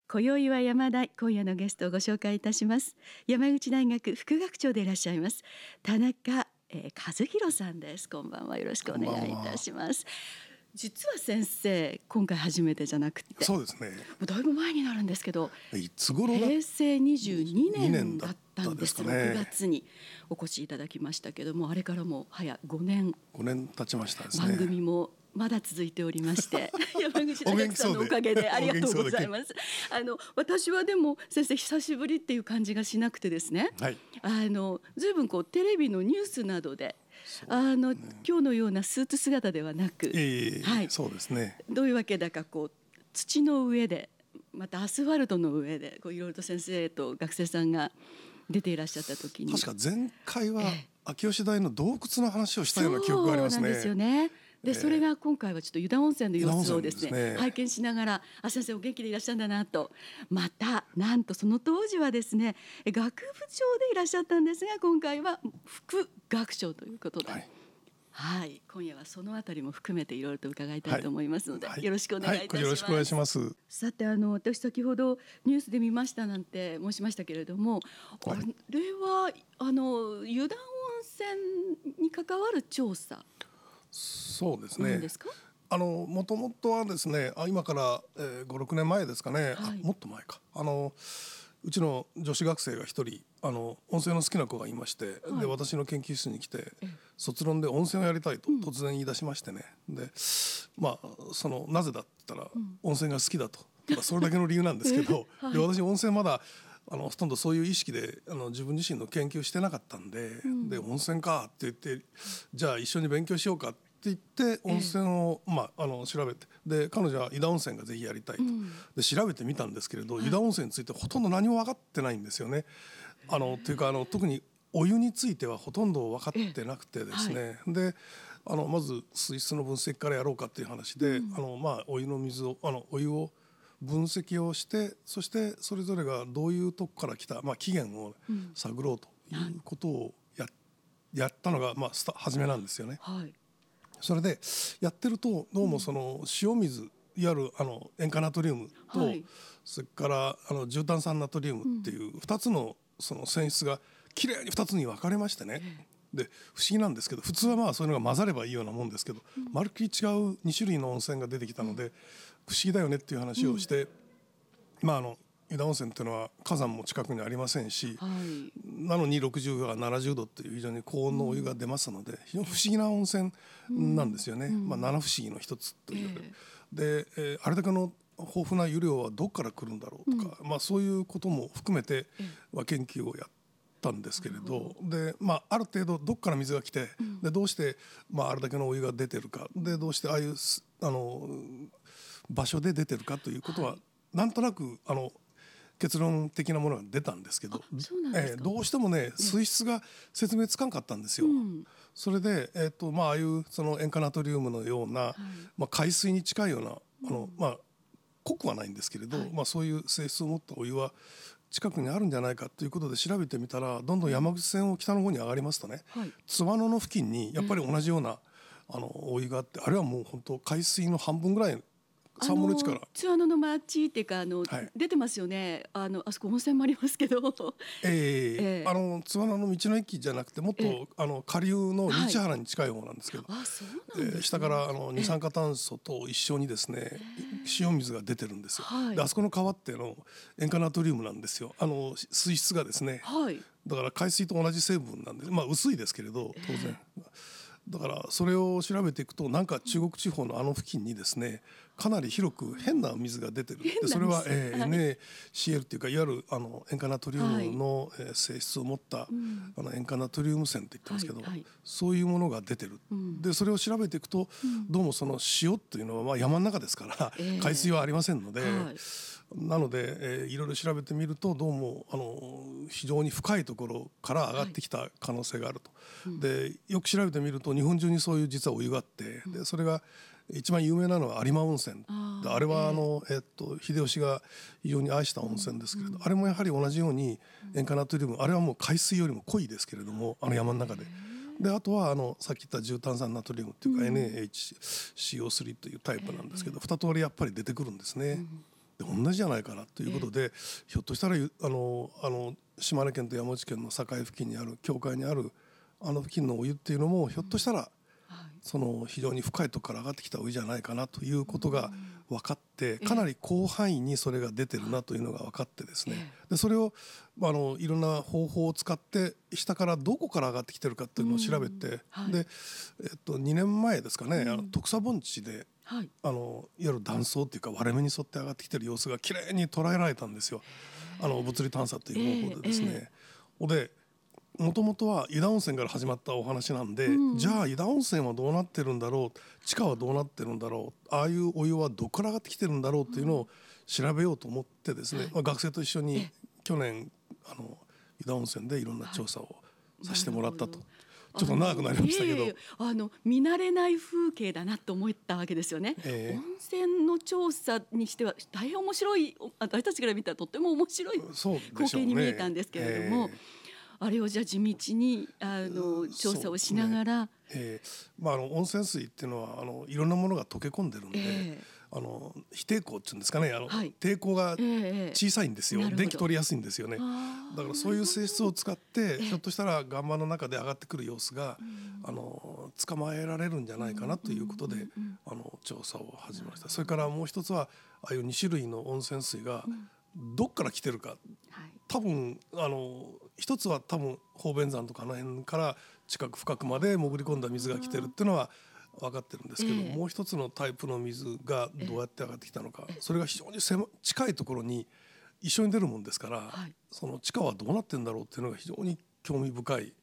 今宵は山大、今夜のゲストをご紹介いたします。山口大学副学長でいらっしゃいます田中、和弘さんです。こんばんは、よろしくお願いいたします。実は先生、今回初めてじゃなくて、 そうですね、 もうだいぶ前になるんですけど、 いつ頃だ平成22年だったんですだったですかね。 6月にお越しいただきましたけども、あれからもう早5年経ちましたですね。 番組もまだ続いておりまして山口大学さんのおかげでありがとうございます。私はでも先生久しぶりっていう感じがしなくてですね、 はい、 ずいぶんテレビのニュースなどで今日のようなスーツ姿ではなく、 はい、そうですね、 どういうわけだか土の上でまたアスファルトの上でいろいろと先生と学生さんが出ていらっしゃった時に、 確か前回は秋吉台の洞窟の話をしたような記憶がありますね。 そうなんですよね。でそれが今回はちょっと湯田温泉の様子をですね、拝見しながら、先生お元気でいらっしゃるんだなと、またなんとその当時はですね学部長でいらっしゃったんですが、今回は副学長ということで、はい、今夜はそのあたりも含めていろいろと伺いたいと思いますので、よろしくお願いいたします。 よろしくお願いします。 さて私先ほどニュースで見ましたなんて申しましたけれども、あれは湯田温泉に関わる調査、 そうですね、 ですか？ もともとはですね、今から、5、6年前ですかね、もっと前か、うちの女子学生が一人温泉の好きな子がいまして、で私の研究室に来て卒論で温泉をやりたいと突然言い出しましてね、でなぜだって言ったら、温泉が好きだと、それだけの理由なんですけど、で私温泉まだほとんどそういう意識で自分自身の研究してなかったんで、で温泉かって言って、じゃあ一緒に勉強しようかって言って温泉を、調べて、で彼女は湯田温泉がぜひやりたいと、で調べてみたんですけれど、湯田温泉についてほとんど何も分かってないんですよね。というか特にお湯についてはほとんど分かってなくてですね、でまず水質の分析からやろうかっていう話で、お湯の水をお湯を分析をして、そしてそれぞれがどういうとこから来た、起源を探ろうということをやったのが、初めなんですよね。それでやってると、どうもその塩水、いわゆる塩化ナトリウムと、それから重炭酸ナトリウムっていう2つのその泉質がきれいに2つに分かれましてね、で不思議なんですけど、普通はそういうのが混ざればいいようなもんですけど、まるっきり違う2種類の温泉が出てきたので、不思議だよねっていう話をして、湯田温泉っていうのは火山も近くにありませんし、なのに60や70度っていう非常に高温のお湯が出ますので、非常に不思議な温泉なんですよね。七不思議の一つという、で、あれだけの豊富な湯量はどこから来るんだろうとか、そういうことも含めて、研究をやったんですけれど、で、ある程度どこから水が来て、でどうして、あれだけのお湯が出てるかで、どうしてああいう場所で出てるかということは、なんとなく結論的なものが出たんですけど、どうしてもね水質が説明つかんかったんですよ。それで、ああいうその塩化ナトリウムのような、海水に近いような濃くはないんですけれど、そういう性質を持ったお湯は近くにあるんじゃないかということで調べてみたら、どんどん山口線を北の方に上がりますとね、津和野の付近にやっぱり同じようなお湯があって、あれはもう本当海水の半分ぐらい、3分の1から津和野の町っていうか出てますよね。あそこ温泉もありますけど、津和野の道の駅じゃなくて、もっと下流の日原に近い方なんですけど、下から二酸化炭素と一緒にですね、塩水が出てるんですよ。であそこの川って塩化ナトリウムなんですよ。水質がですね、だから海水と同じ成分なんです。薄いですけれど当然。だからそれを調べていくと、なんか中国地方の付近にですね、かなり広く変な水が出てる。でそれは、NaCl っていうか、いわゆる塩化ナトリウムの性質を持った塩化ナトリウム泉って言ってますけど、そういうものが出てる。でそれを調べていくと、どうもその塩っていうのは山の中ですから、海水はありませんので、なので、いろいろ調べてみると、どうも非常に深いところから上がってきた可能性があると。でよく調べてみると、日本中にそういう実はお湯があって、でそれが一番有名なのは有馬温泉。あれは秀吉が非常に愛した温泉ですけれど、あれもやはり同じように塩化ナトリウム、あれはもう海水よりも濃いですけれども、山の中で。であとはさっき言った重炭酸ナトリウムっていうか、NaHCO3 というタイプなんですけど、2通りやっぱり出てくるんですね。 で同じじゃないかなということで、ひょっとしたら島根県と山口県の境付近にある境界にある付近のお湯っていうのもひょっとしたらその非常に深いところから上がってきたお湯じゃないかなということが分かって、かなり広範囲にそれが出てるなというのが分かってですね、でそれをいろんな方法を使って下からどこから上がってきてるかっていうのを調べて、で2年前ですかね、徳佐盆地でいわゆる断層っていうか割れ目に沿って上がってきてる様子がきれいに捉えられたんですよ。物理探査という方法でですね。でもともとは湯田温泉から始まったお話なんで、じゃあ湯田温泉はどうなってるんだろう、地下はどうなってるんだろう、ああいうお湯はどこから上がってきてるんだろうっていうのを調べようと思ってですね、学生と一緒に去年湯田温泉でいろんな調査をさせてもらったと。ちょっと長くなりましたけど、 見慣れない風景だなと思ったわけですよね。温泉の調査にしては大変面白い、私たちから見たらとっても面白い光景に見えたんですけれども、あれをじゃあ地道に調査をしながら、 温泉水っていうのはいろんなものが溶け込んでるんで、非抵抗っていうんですかね、抵抗が小さいんですよ。電気取りやすいんですよね。だからそういう性質を使って、ひょっとしたら岩盤の中で上がってくる様子が捕まえられるんじゃないかなということで調査を始めました。それからもう一つはああいう2種類の温泉水がどっから来てるか、多分一つは多分宝弁山とかあの辺から近く深くまで潜り込んだ水が来てるっていうのは分かってるんですけど、もう一つのタイプの水がどうやって上がってきたのか、それが非常に近いところに一緒に出るもんですから、その地下はどうなってるんだろうっていうのが非常に興味深い、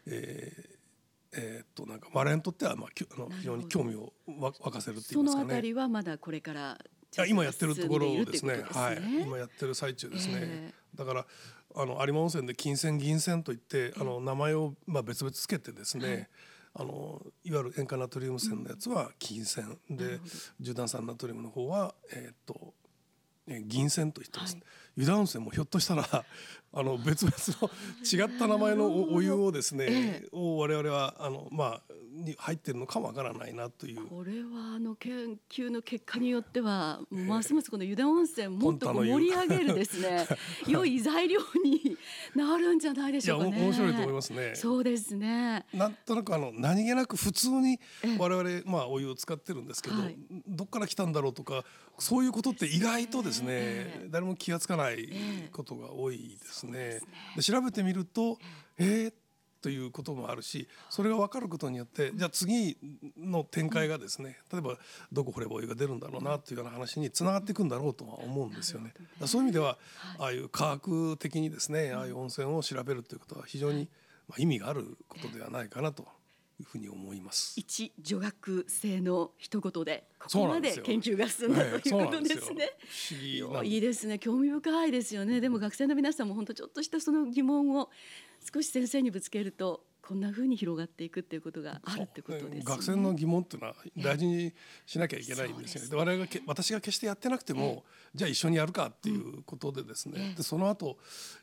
なんか我々にとっては非常に興味を沸かせるって言いますかね。 そのあたりはまだこれから今やってるところですね。今やってる最中ですね。だから有馬温泉で金泉銀泉といって名前を別々つけてですね、いわゆる塩化ナトリウム泉のやつは金泉で、重炭酸ナトリウムの方は銀泉と言ってます。湯田温泉もひょっとしたら別々の違った名前のお湯をですね、我々はに入ってるのかもわからないなという。 これは研究の結果によってはますますこの湯田温泉もっと盛り上げるですね良い材料になるんじゃないでしょうかね。 面白いと思いますね。 そうですね。 なんとなく何気なく普通に我々お湯を使ってるんですけど、どっから来たんだろうとかそういうことって意外とですね、誰も気がつかないことが多いですね。で調べてみるとということもあるし、それが分かることによってじゃあ次の展開がですね、例えばどこ掘ればお湯が出るんだろうなというような話につながっていくんだろうとは思うんですよね。そういう意味ではああいう科学的にですね、ああいう温泉を調べるということは非常に意味があることではないかなというふうに思います。 一女学生の一言でここまで研究が進んだということですね。 不思議いいですね。興味深いですよね。でも学生の皆さんも本当ちょっとしたその疑問を少し先生にぶつけるとこんな風に広がっていくっていうことがあるってことですね。 学生の疑問っていうのは大事にしなきゃいけないんですよね。で私が決してやってなくてもじゃあ一緒にやるかっていうことでですね、でその後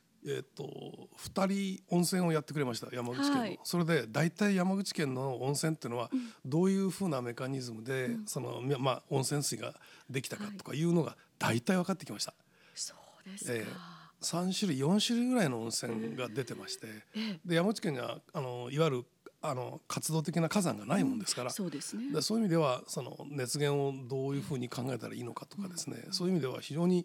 2人温泉をやってくれました、山口県の。それで大体山口県の温泉っていうのはどういうふうなメカニズムでその温泉水ができたかとかいうのが大体分かってきました。 そうですか。 3種類4種類ぐらいの温泉が出てまして、で山口県にはいわゆる活動的な火山がないもんですから、そういう意味ではその熱源をどういうふうに考えたらいいのかとかですね、そういう意味では非常に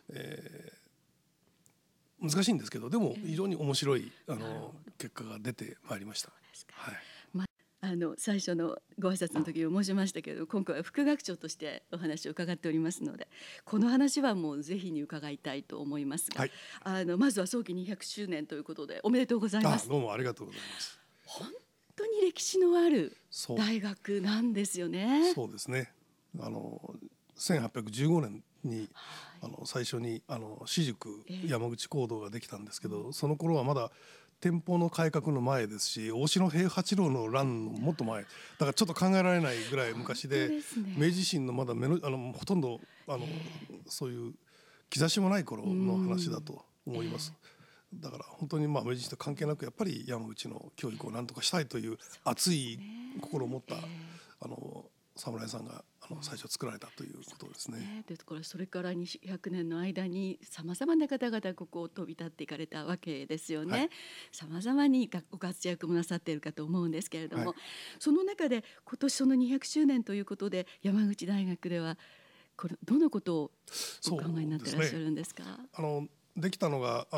難しいんですけど、でも非常に面白い結果が出てまいりました。 最初のご挨拶の時に申しましたけれど、今回は副学長としてお話を伺っておりますので、この話はもうぜひに伺いたいと思いますが、まずは早期200周年ということでおめでとうございます。 どうもありがとうございます。 本当に歴史のある大学なんですよね。 そうですね。1815年に最初に私塾山口講堂ができたんですけど、その頃はまだ天保の改革の前ですし、大篠平八郎の乱のもっと前だからちょっと考えられないぐらい昔で、明治維新のまだほとんどそういう兆しもない頃の話だと思います。だから本当に明治維新と関係なくやっぱり山口の教育を何とかしたいという熱い心を持った侍さんが最初作られたということですね。 ですからそれから200年の間にさまざまな方々ここを飛び立っていかれたわけですよね。さまざまにご活躍もなさっているかと思うんですけれども、その中で今年その200周年ということで山口大学ではこれどんなことをお考えになってらっしゃるんですか？ できたのが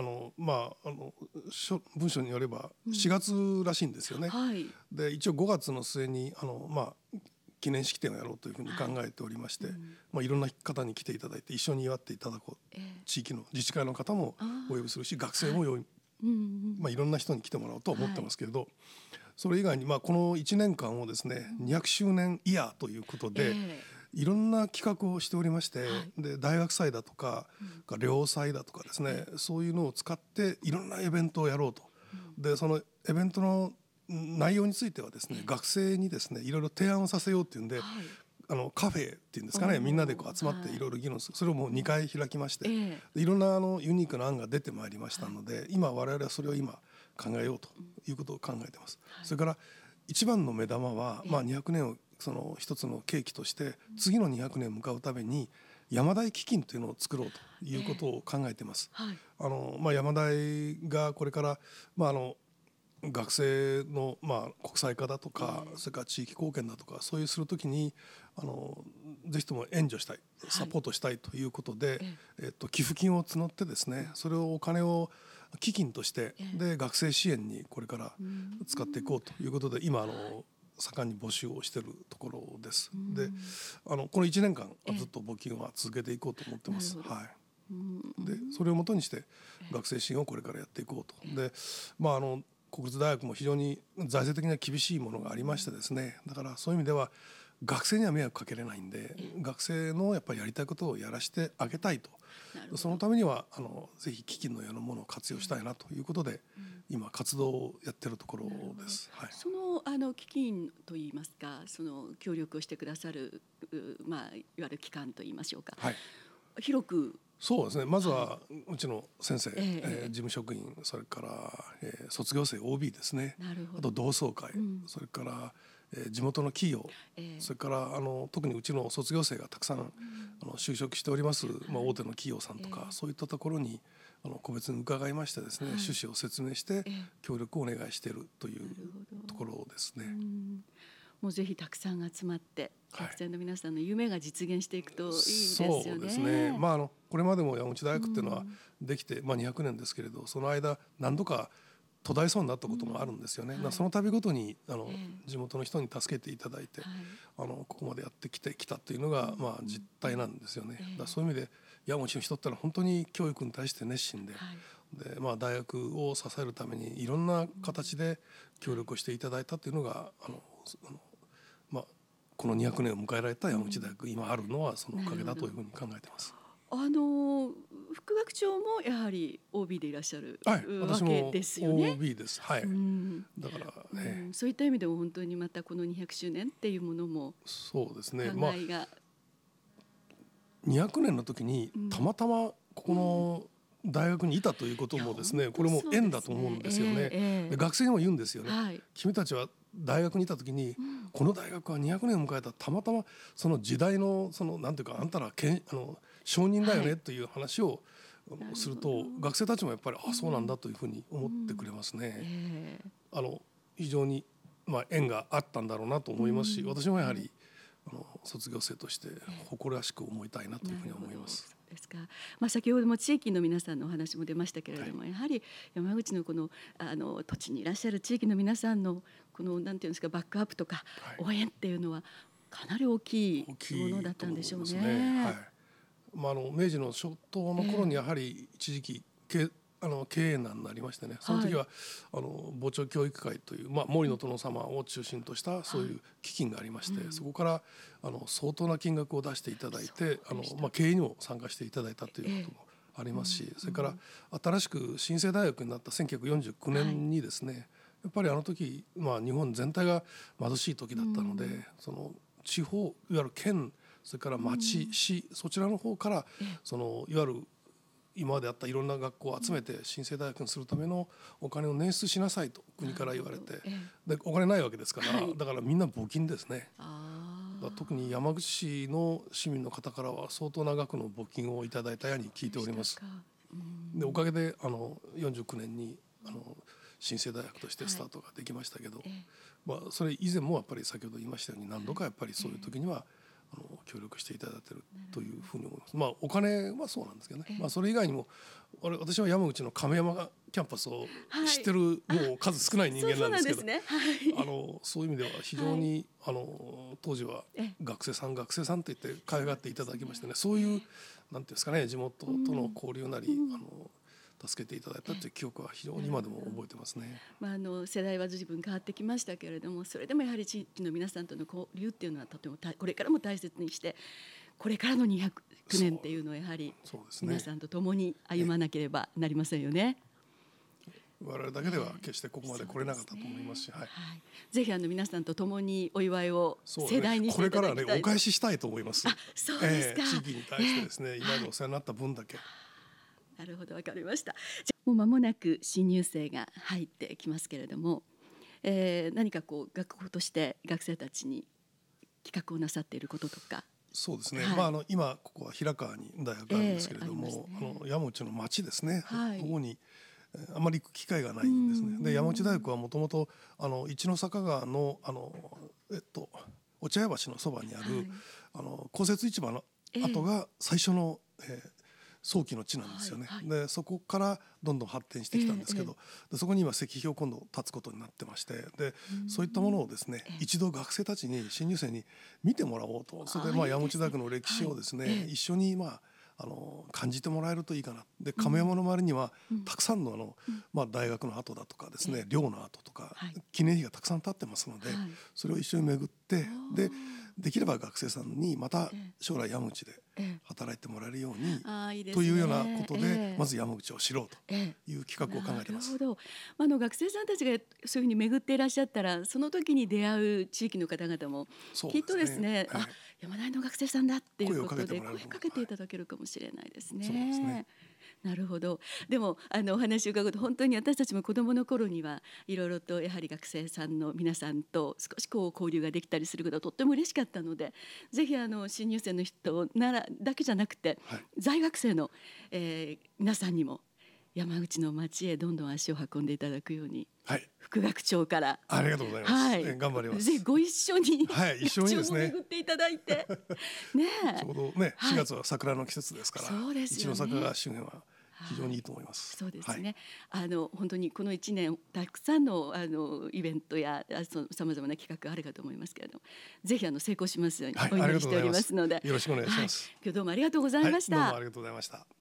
文書によれば4月らしいんですよね。で一応5月の末に記念式典をやろうというふうに考えておりまして、いろんな方に来ていただいて一緒に祝っていただこう、地域の自治会の方もお呼びするし学生もいろんな人に来てもらおうと思ってますけれど、それ以外にこの1年間をですね200周年イヤーということで、いろんな企画をしておりまして、で大学祭だとか、寮祭だとかですね、そういうのを使っていろんなイベントをやろうと。でそのイベントの内容についてはですね、学生にですねいろいろ提案をさせようっていうんで、カフェっていうんですかね、みんなで集まっていろいろ議論する、それをもう2回開きまして、いろんなユニークな案が出てまいりましたので、今我々はそれを今考えようということを考えています。それから一番の目玉は、200年をその一つの契機として次の200年向かうために山大基金というのを作ろうということを考えています。山大がこれから、学生の国際化だとか、それから地域貢献だとか、そういうするときにぜひとも援助したい、サポートしたいということで、寄付金を募ってですね、それをお金を基金としてで学生支援にこれから使っていこうということで、今盛んに募集をしているところです。でこの1年間ずっと募金は続けていこうと思ってます。でそれをもとにして学生支援をこれからやっていこうと。で国立大学も非常に財政的には厳しいものがありましてですね、だからそういう意味では学生には迷惑かけれないんで、学生のやっぱりやりたいことをやらせてあげたいと。そのためにはぜひ基金のようなものを活用したいなということで、今活動をやっているところです。 その基金といいますか、その協力をしてくださるいわゆる機関といいましょうか、広く。 そうですね、まずはうちの先生、事務職員、それから、卒業生 OB ですね、あと同窓会、それから、地元の企業、それから特にうちの卒業生がたくさん就職しております、大手の企業さんとか、そういったところに個別に伺いましてですね、趣旨を説明して協力をお願いしているというところですね。 もうぜひたくさん集まって学生の皆さんの夢が実現していくといいですよね。 そうですね。これまでも山口大学っていうのはできて200年ですけれど、その間何度か途絶えそうになったこともあるんですよね。その度ごとに地元の人に助けていただいて、ここまでやってきたというのが実態なんですよね。だそういう意味で山口の人ってのは本当に教育に対して熱心で、大学を支えるためにいろんな形で協力をしていただいたというのがこの200年を迎えられた山口大学、今あるのはそのおかげだというふうに考えています。 副学長もやはり OB でいらっしゃるわけですよね。 私も OB です。だからそういった意味でも本当にまたこの200周年っていうものもそうですね。 考えが 200年の時にたまたまここの大学にいたということもですね、これも縁だと思うんですよね。で学生にも言うんですよね。君たちは大学にいた時に、この大学は200年を迎えたたまたまその時代のなんていうか、あんたら証人だよねという話をすると、学生たちもやっぱりそうなんだというふうに思ってくれますね。非常に縁があったんだろうなと思いますし、私もやはり卒業生として誇らしく思いたいなというふうに思います。 ですか。先ほども地域の皆さんのお話も出ましたけれども、やはり山口のこの土地にいらっしゃる地域の皆さんのこのなんていうんですか、バックアップとか応援っていうのはかなり大きいものだったんでしょうね。 明治の初頭の頃にやはり一時期経営難になりましてね、その時は防潮教育会という、毛利の殿様を中心としたそういう基金がありまして、そこから相当な金額を出していただいて、経営にも参加していただいたということもありますし、それから新しく新生大学になった1949年にですね、やっぱり時、日本全体が貧しい時だったので、その地方、いわゆる県、それから町、市、そちらの方からいわゆる今まであったいろんな学校を集めて新生大学にするためのお金を捻出しなさいと国から言われて、でお金ないわけですから、だからみんな募金ですね。 特に山口市の市民の方からは相当な額の募金をいただいたように聞いております。でおかげで49年に新生大学としてスタートができましたけど、それ以前もやっぱり先ほど言いましたように何度かやっぱりそういう時には協力していただいているというふうに思います。お金はそうなんですけどね、それ以外にも私は山口の亀山キャンパスを知ってる、もう数少ない人間なんですけど、そういう意味では非常に、当時は学生さんと言って可愛がっていただきましてね、そういうなんていうんですかね、地元との交流なり、助けていただいたという記憶は非常に今でも覚えてますね。 世代は随分変わってきましたけれども、それでもやはり地域の皆さんとの交流っていうのはとてもこれからも大切にして、これからの200年っていうのをやはり皆さんと共に歩まなければなりませんよね。 我々だけでは決してここまで来れなかったと思いますし、 ぜひ皆さんと共にお祝いを盛大にしていただきたい。 これからねお返ししたいと思います。 そうですか。 地域に対してですね、今までお世話になった分だけ。 なるほど、わかりました。もう間もなく新入生が入ってきますけれども、何か学校として学生たちに企画をなさっていることとか。 そうですね、今ここは平川に大学があるんですけれども、山内の町ですね、ここにあまり行く機会がないんですね。で山内大学はもともと一の坂川のお茶屋橋のそばにある、公設市場の跡が最初の、早期の地なんですよね。でそこからどんどん発展してきたんですけど、でそこに今石碑を今度建つことになってまして、でそういったものをですね、一度学生たちに新入生に見てもらおうと、それで山内大学の歴史をですね、一緒に感じてもらえるといいかな。で亀山の周りにはたくさんの大学の跡だとかですね、寮の跡とか記念碑がたくさん建ってますので、それを一緒に巡って、できれば学生さんにまた将来山口で働いてもらえるようにというようなことで、まず山口を知ろうという企画を考えています。 なるほど。学生さんたちがそういうふうに巡っていらっしゃったら、その時に出会う地域の方々もきっとですね、山大の学生さんだっていうことで声かけていただけるかもしれないですね。 そうですね。 なるほど。でもお話を伺うと、本当に私たちも子どもの頃にはいろいろとやはり学生さんの皆さんと少し交流ができたりすることがとっても嬉しかったので、ぜひ新入生の人だけじゃなくて、在学生の、皆さんにも山口の町へどんどん足を運んでいただくように、副学長からありがとうございます。頑張ります。 ぜひご一緒に、 一緒にですね、 巡っていただいてちょうどね、4月は桜の季節ですから、一の坂川周辺は非常にいいと思います。 そうですね。本当にこの1年たくさんのイベントやさまざまな企画があるかと思いますけれども、ぜひ成功しますようにお祈りしておりますので、 よろしくお願いします。 今日どうもありがとうございました。 どうもありがとうございました。